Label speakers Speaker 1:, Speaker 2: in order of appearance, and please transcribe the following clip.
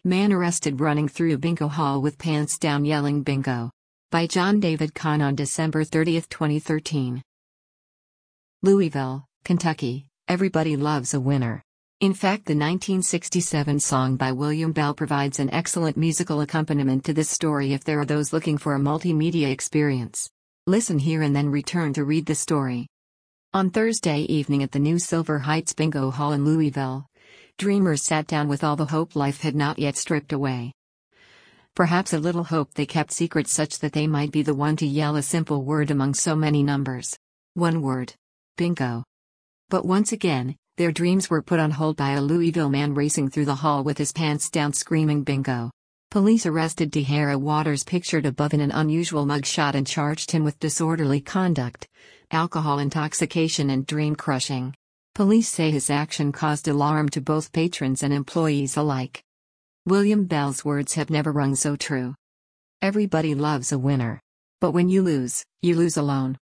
Speaker 1: Man arrested running through bingo hall with pants down yelling bingo. By John David Kahn on December 30, 2013. Louisville, Kentucky, everybody loves a winner. In fact, the 1967 song by William Bell provides an excellent musical accompaniment to this story if there are those looking for a multimedia experience. Listen here and then return to read the story. On Thursday evening at the new Silver Heights Bingo Hall in Louisville, dreamers sat down with all the hope life had not yet stripped away. Perhaps a little hope they kept secret such that they might be the one to yell a simple word among so many numbers. One word. Bingo. But once again, their dreams were put on hold by a Louisville man racing through the hall with his pants down screaming bingo. Police arrested D'Hara Waters, pictured above in an unusual mugshot, and charged him with disorderly conduct, alcohol intoxication and dream crushing. Police say his action caused alarm to both patrons and employees alike. William Bell's words have never rung so true. Everybody loves a winner. But when you lose alone.